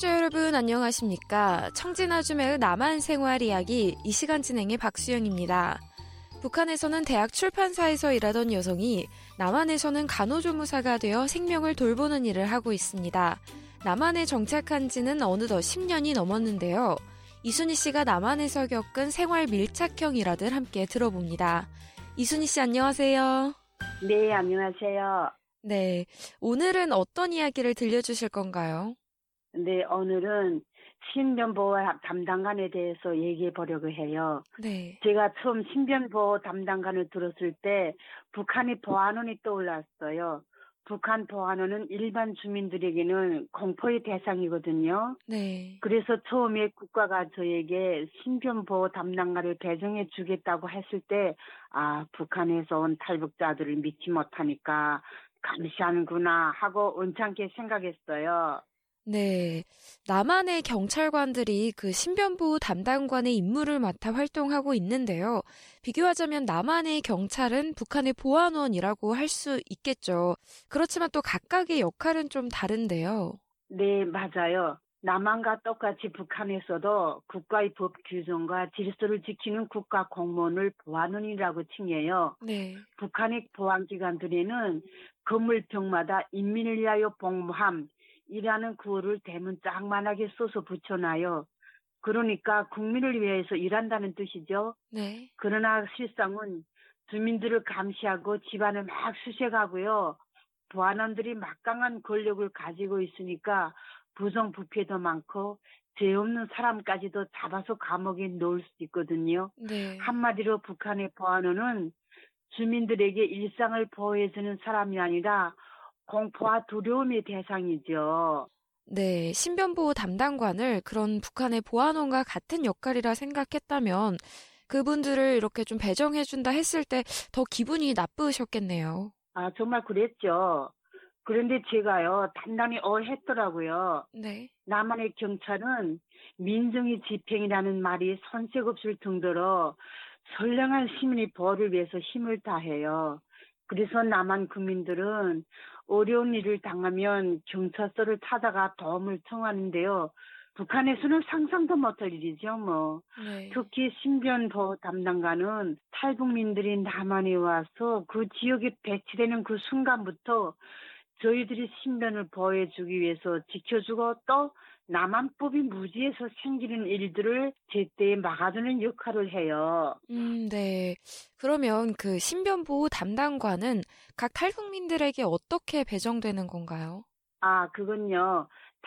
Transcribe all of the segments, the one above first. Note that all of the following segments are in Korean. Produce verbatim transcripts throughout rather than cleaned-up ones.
청취자 여러분 안녕하십니까? 청진아줌의 남한 생활 이야기 이 시간 진행의 박수영입니다. 북한에서는 대학 출판사에서 일하던 여성이 남한에서는 간호조무사가 되어 생명을 돌보는 일을 하고 있습니다. 남한에 정착한 지는 어느덧 십 년이 넘었는데요. 이순희 씨가 남한에서 겪은 생활 밀착형 일화들 함께 들어봅니다. 이순희 씨 안녕하세요. 네, 안녕하세요. 네, 오늘은 어떤 이야기를 들려주실 건가요? 네, 오늘은 신변보호 담당관에 대해서 얘기해 보려고 해요. 네. 제가 처음 신변보호 담당관을 들었을 때 북한의 보안원이 떠올랐어요. 북한 보안원은 일반 주민들에게는 공포의 대상이거든요. 네. 그래서 처음에 국가가 저에게 신변보호 담당관을 배정해 주겠다고 했을 때, 아, 북한에서 온 탈북자들을 믿지 못하니까 감시하는구나 하고 언짢게 생각했어요. 네. 남한의 경찰관들이 그 신변보호 담당관의 임무를 맡아 활동하고 있는데요. 비교하자면 남한의 경찰은 북한의 보안원이라고 할 수 있겠죠. 그렇지만 또 각각의 역할은 좀 다른데요. 네, 맞아요. 남한과 똑같이 북한에서도 국가의 법 규정과 질서를 지키는 국가 공무원을 보안원이라고 칭해요. 네. 북한의 보안기관들에는 건물병마다 인민을 위하여 복무함 이라는 구호를 대문 짱만하게 써서 붙여놔요. 그러니까 국민을 위해서 일한다는 뜻이죠. 네. 그러나 실상은 주민들을 감시하고 집안을 막 수색하고요. 보안원들이 막강한 권력을 가지고 있으니까 부정부패도 많고 죄 없는 사람까지도 잡아서 감옥에 넣을 수 있거든요. 네. 한마디로 북한의 보안원은 주민들에게 일상을 보호해주는 사람이 아니라 공포와 두려움의 대상이죠. 네, 신변보호 담당관을 그런 북한의 보안원과 같은 역할이라 생각했다면 그분들을 이렇게 좀 배정해준다 했을 때 더 기분이 나쁘셨겠네요. 아, 정말 그랬죠. 그런데 제가요, 단단히 어했더라고요. 네. 남한의 경찰은 민정의 집행이라는 말이 손색 없을 정도로 선량한 시민의 보호를 위해서 힘을 다해요. 그래서 남한 국민들은 어려운 일을 당하면 경찰서를 찾아가 도움을 청하는데요. 북한에서는 상상도 못할 일이죠, 뭐. 네. 특히 신변보호 담당관은 탈북민들이 남한에 와서 그 지역에 배치되는 그 순간부터 저희들이 신변을 보호해주기 위해서 지켜주고 또 남한법이 무지해서 생기는 일들을 제때에 막아주는 역할을 해요. 음, 네. 그러면 그 신변보호 담당관은 각 탈북민들에게 어떻게 배정되는 건가요? 아, 그건요.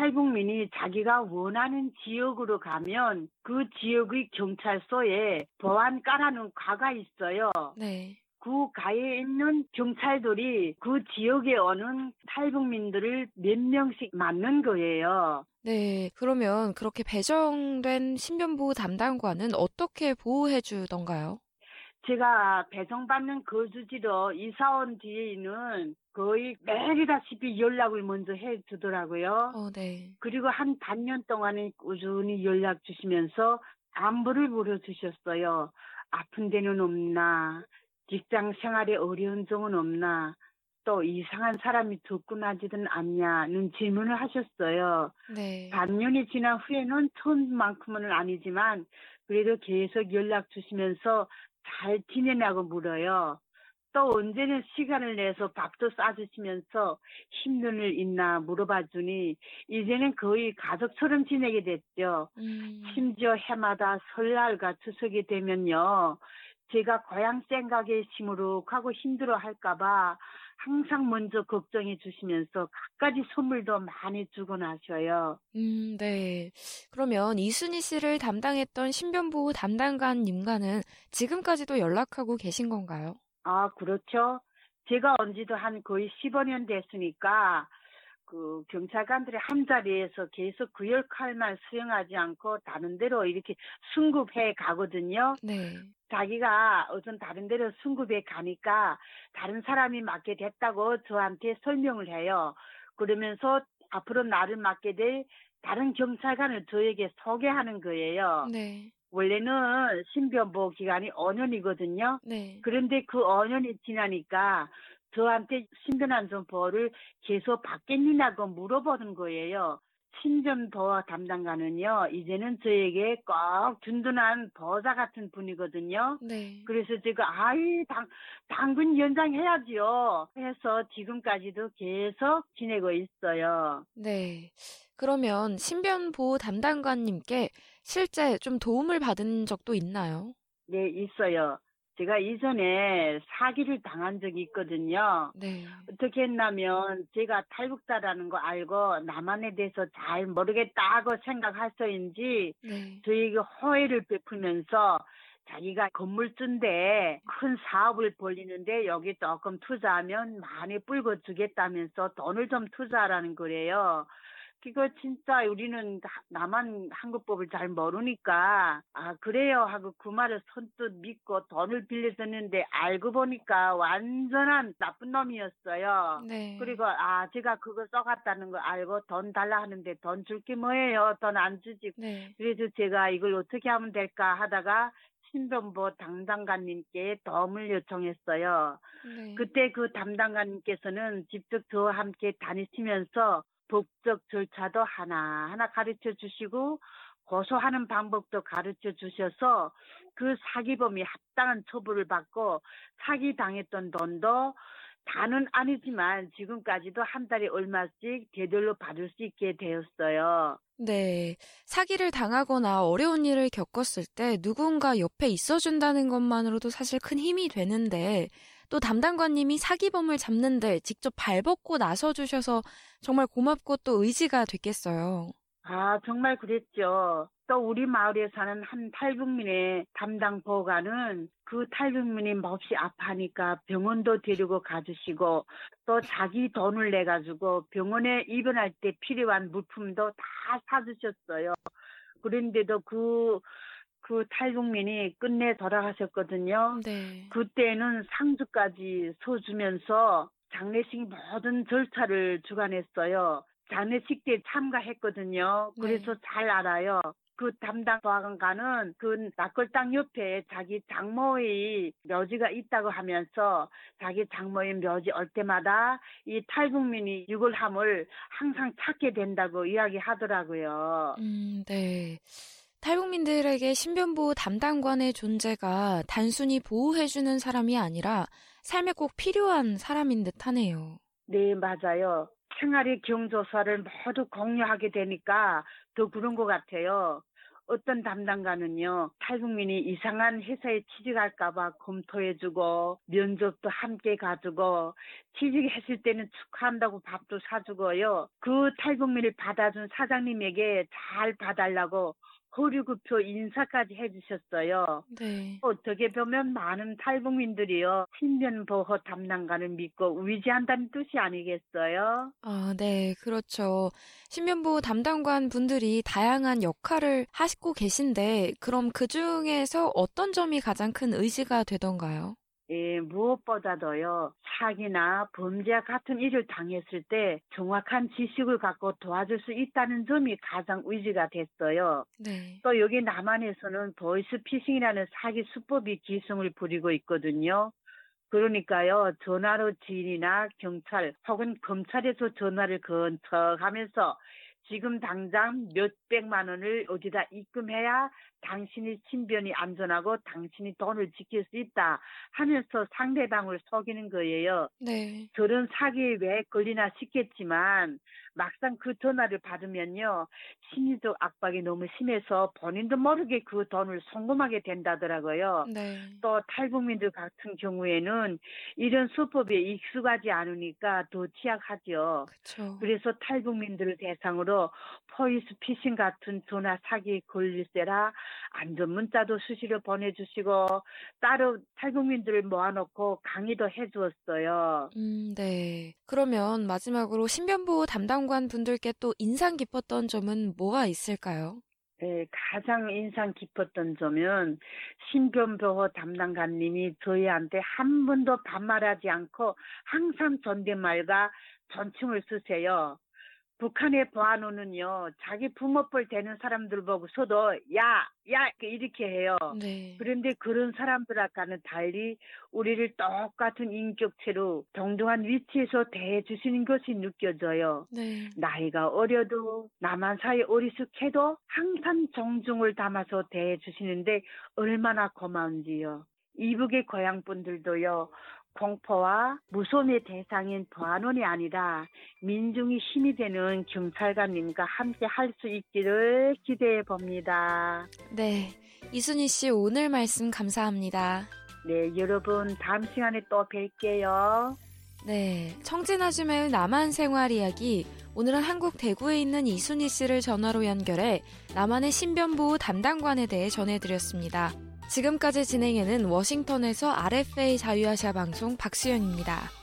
탈북민이 자기가 원하는 지역으로 가면 그 지역의 경찰서에 보안 깔아놓은 가가 있어요. 네. 그 가에 있는 경찰들이 그 지역에 오는 탈북민들을 몇 명씩 맞는 거예요. 네. 그러면 그렇게 배정된 신변보호 담당관은 어떻게 보호해 주던가요? 제가 배정받는 거주지로 이사 온 뒤에는 거의 매일다시피 연락을 먼저 해주더라고요. 어, 네. 그리고 한 반년 동안에 꾸준히 연락 주시면서 안부를 물어주셨어요. 아픈 데는 없나? 직장 생활에 어려운 점은 없나? 또 이상한 사람이 접근하지는 않냐는 질문을 하셨어요. 네. 반년이 지난 후에는 처음만큼은 아니지만 그래도 계속 연락 주시면서 잘 지내냐고 물어요. 또 언제는 시간을 내서 밥도 싸주시면서 힘든 일 있나 물어봐 주니 이제는 거의 가족처럼 지내게 됐죠. 음. 심지어 해마다 설날과 추석이 되면요. 제가 고향 생각에 시무룩하고 힘들어 할까봐 항상 먼저 걱정해 주시면서 갖가지 선물도 많이 주곤 하셔요. 음, 네. 그러면 이순희 씨를 담당했던 신변보호 담당관님과는 지금까지도 연락하고 계신 건가요? 아, 그렇죠. 제가 온 지도 한 거의 십오 년 됐으니까 그 경찰관들이 한 자리에서 계속 그 역할만 수행하지 않고 다른 데로 이렇게 승급해 가거든요. 네. 자기가 어떤 다른 데로 승급해 가니까 다른 사람이 맡게 됐다고 저한테 설명을 해요. 그러면서 앞으로 나를 맡게 될 다른 경찰관을 저에게 소개하는 거예요. 네. 원래는 신변보호 기간이 오 년이거든요. 네. 그런데 그 오 년이 지나니까 저한테 신변안전보호를 계속 받겠느냐고 물어보는 거예요. 신변보호 담당관은요, 이제는 저에게 꼭 든든한 보호자 같은 분이거든요. 네. 그래서 제가, 아이, 당, 당근 연장해야지요. 해서 지금까지도 계속 지내고 있어요. 네. 그러면 신변보호 담당관님께 실제 좀 도움을 받은 적도 있나요? 네, 있어요. 제가 이전에 사기를 당한 적이 있거든요. 네. 어떻게 했냐면 제가 탈북자라는 거 알고 남한에 대해서 잘 모르겠다고 생각해서인지 네. 저에게 호의를 베풀면서 자기가 건물주인데 큰 사업을 벌리는데 여기 조금 투자하면 많이 불고 주겠다면서 돈을 좀 투자하라는 거래요. 그거 진짜 우리는 하- 남한 한국법을 잘 모르니까 아 그래요 하고 그 말을 선뜻 믿고 돈을 빌려줬는데 알고 보니까 완전한 나쁜 놈이었어요. 네. 그리고 아 제가 그거 써갔다는 거 알고 돈 달라 하는데 돈 줄 게 뭐예요? 돈 안 주지. 네. 그래서 제가 이걸 어떻게 하면 될까 하다가 신변보 담당관님께 도움을 요청했어요. 네. 그때 그 담당관님께서는 직접 저와 함께 다니시면서 법적 절차도 하나하나 가르쳐 주시고 고소하는 방법도 가르쳐 주셔서 그 사기범이 합당한 처벌을 받고 사기 당했던 돈도 다는 아니지만 지금까지도 한 달에 얼마씩 되돌려 받을 수 있게 되었어요. 네. 사기를 당하거나 어려운 일을 겪었을 때 누군가 옆에 있어준다는 것만으로도 사실 큰 힘이 되는데 또 담당관님이 사기범을 잡는데 직접 발벗고 나서주셔서 정말 고맙고 또 의지가 됐겠어요. 아, 정말 그랬죠. 또 우리 마을에 사는 한 탈북민의 담당 보호관은 그 탈북민이 몹시 아파하니까 병원도 데리고 가주시고 또 자기 돈을 내가지고 병원에 입원할 때 필요한 물품도 다 사주셨어요. 그런데도 그, 그 탈북민이 끝내 돌아가셨거든요. 네. 그때는 상주까지 서주면서 장례식 모든 절차를 주관했어요. 장례식 때 참가했거든요. 그래서 네. 잘 알아요. 그 담당 보안관은 그 낙골당 옆에 자기 장모의 묘지가 있다고 하면서 자기 장모의 묘지 올 때마다 이 탈북민이 유골함을 항상 찾게 된다고 이야기하더라고요. 음, 네. 탈북민들에게 신변보호 담당관의 존재가 단순히 보호해주는 사람이 아니라 삶에 꼭 필요한 사람인 듯 하네요. 네, 맞아요. 생활의 경조사를 모두 공유하게 되니까 더 그런 것 같아요. 어떤 담당관은요, 탈북민이 이상한 회사에 취직할까봐 검토해주고, 면접도 함께 가주고, 취직했을 때는 축하한다고 밥도 사주고요. 그 탈북민을 받아준 사장님에게 잘 봐달라고 허류급표 인사까지 해주셨어요. 네. 어떻게 보면 많은 탈북민들이요, 신변보호 담당관을 믿고 의지한다는 뜻이 아니겠어요? 아, 네, 그렇죠. 신변보호 담당관 분들이 다양한 역할을 하시고 계신데, 그럼 그 중에서 어떤 점이 가장 큰 의지가 되던가요? 예, 무엇보다도요, 사기나 범죄와 같은 일을 당했을 때 정확한 지식을 갖고 도와줄 수 있다는 점이 가장 의지가 됐어요. 네. 또 여기 남한에서는 보이스피싱이라는 사기 수법이 기승을 부리고 있거든요. 그러니까요, 전화로 지인이나 경찰 혹은 검찰에서 전화를 건척하면서 지금 당장 몇백만 원을 어디다 입금해야 당신이 신변이 안전하고 당신이 돈을 지킬 수 있다 하면서 상대방을 속이는 거예요. 네. 저런 사기에 왜 걸리나 싶겠지만 막상 그 전화를 받으면요. 심리적 압박이 너무 심해서 본인도 모르게 그 돈을 송금하게 된다더라고요. 네. 또 탈북민들 같은 경우에는 이런 수법에 익숙하지 않으니까 더 취약하죠. 그쵸. 그래서 탈북민들을 대상으로 포이스피싱 같은 전화 사기에 걸릴세라 안전 문자도 수시로 보내주시고 따로 탈북민들을 모아놓고 강의도 해주었어요. 음, 네. 그러면 마지막으로 신변보호 담당관 분들께 또 인상 깊었던 점은 뭐가 있을까요? 네, 가장 인상 깊었던 점은 신변보호 담당관님이 저희한테 한 번도 반말하지 않고 항상 존댓말과 존칭을 쓰세요. 북한의 보안원은요, 자기 부모뻘 되는 사람들 보고서도 야, 야 이렇게 해요. 네. 그런데 그런 사람들과는 달리 우리를 똑같은 인격체로 동등한 위치에서 대해주시는 것이 느껴져요. 네. 나이가 어려도 남한 사이 어리숙해도 항상 정중을 담아서 대해주시는데 얼마나 고마운지요. 이북의 고향분들도요. 공포와 무서움의 대상인 보안원이 아니라 민중이 힘이 되는 경찰관님과 함께 할 수 있기를 기대해 봅니다. 네, 이순희 씨 오늘 말씀 감사합니다. 네, 여러분 다음 시간에 또 뵐게요. 네, 청진아주매의 남한 생활 이야기, 오늘은 한국 대구에 있는 이순희 씨를 전화로 연결해 남한의 신변보호 담당관에 대해 전해드렸습니다. 지금까지 진행에는 워싱턴에서 알에프에이 자유아시아 방송 박수영입니다.